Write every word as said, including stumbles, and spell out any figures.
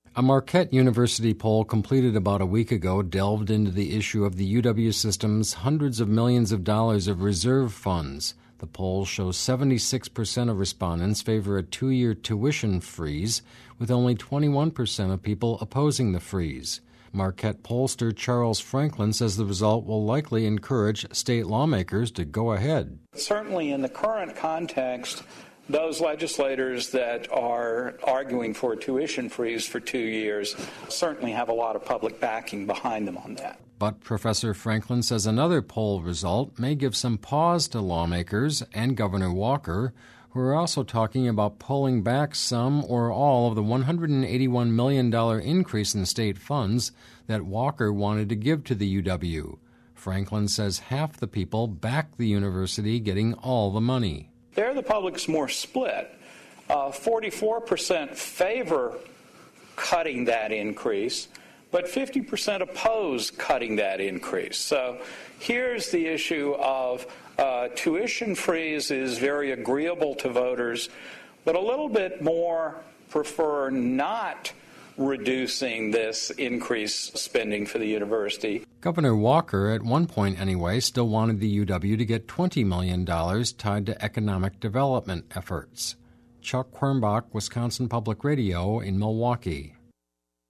A Marquette University poll completed about a week ago delved into the issue of the U W system's hundreds of millions of dollars of reserve funds. The poll shows seventy-six percent of respondents favor a two-year tuition freeze, with only twenty-one percent of people opposing the freeze. Marquette pollster Charles Franklin says the result will likely encourage state lawmakers to go ahead. Certainly in the current context, those legislators that are arguing for a tuition freeze for two years certainly have a lot of public backing behind them on that. But Professor Franklin says another poll result may give some pause to lawmakers and Governor Walker, who are also talking about pulling back some or all of the one hundred eighty-one million dollars increase in state funds that Walker wanted to give to the U W. Franklin says half the people back the university getting all the money. There the public's more split. Uh, forty-four percent favor cutting that increase, but fifty percent oppose cutting that increase. So here's the issue of uh, tuition freeze is very agreeable to voters, but a little bit more prefer not reducing this increased spending for the university. Governor Walker, at one point anyway, still wanted the U W to get twenty million dollars tied to economic development efforts. Chuck Quirmbach, Wisconsin Public Radio in Milwaukee.